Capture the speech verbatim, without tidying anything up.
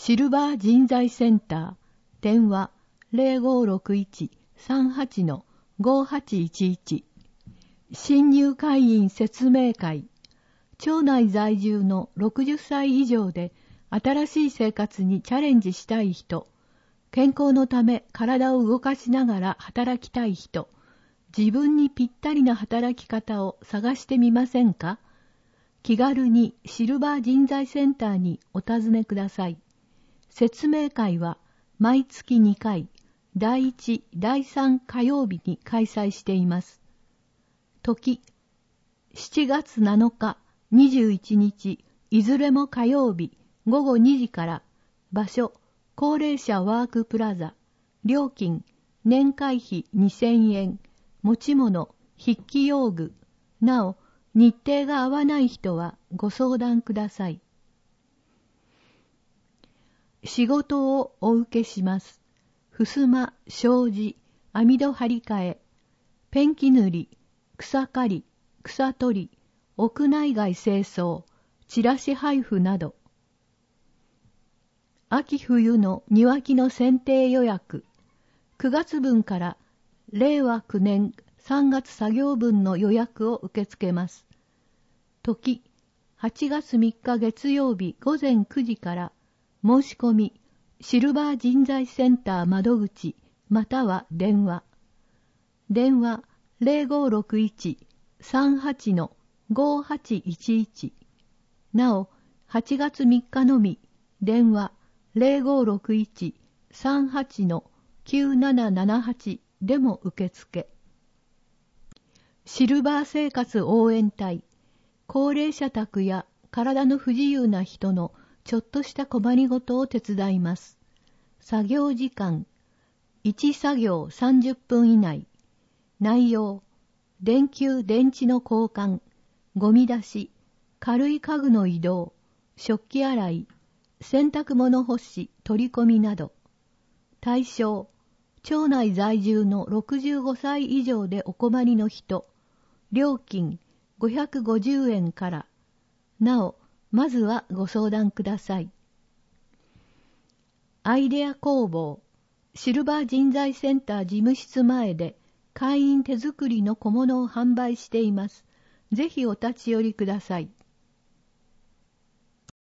シルバー人材センター、電話 ゼロごろくいち さんはち ごはちいちいち。新入会員説明会。町内在住のろくじゅっさい以上で新しい生活にチャレンジしたい人、健康のため体を動かしながら働きたい人、自分にぴったりな働き方を探してみませんか？気軽にシルバー人材センターにお尋ねください。説明会は毎月にかい、だいいち、だいさん火曜日に開催しています。時、しちがつなのか、にじゅういちにち、いずれも火曜日、ごごにじから。場所、高齢者ワークプラザ。料金、年会費にせんえん。持ち物、筆記用具。なお、日程が合わない人はご相談ください。仕事をお受けします。襖、障子、網戸張り替え、ペンキ塗り、草刈り、草取り、屋内外清掃、チラシ配布など。秋冬の庭木の剪定予約。くがつ分かられいわきゅうねんさんがつ作業分の予約を受け付けます。時、はちがつみっか月曜日ごぜんくじから。申し込み、シルバー人材センター窓口、または電話。電話ゼロごろくいち さんはち ごはちいちいち。なお、はちがつみっかのみ、電話ゼロごろくいち さんはち きゅうななななはちでも受付。シルバー生活応援隊、高齢者宅や体の不自由な人のちょっとした困りごとを手伝います。作業時間、いち作業さんじゅっぷん以内。内容、電球電池の交換、ゴミ出し、軽い家具の移動、食器洗い、洗濯物干し、取り込みなど。対象、町内在住のろくじゅうごさい以上でお困りの人。料金ごひゃくごじゅうえんから。なお、まずはご相談ください。アイデア工房、シルバー人材センター事務室前で会員手作りの小物を販売しています。ぜひお立ち寄りください。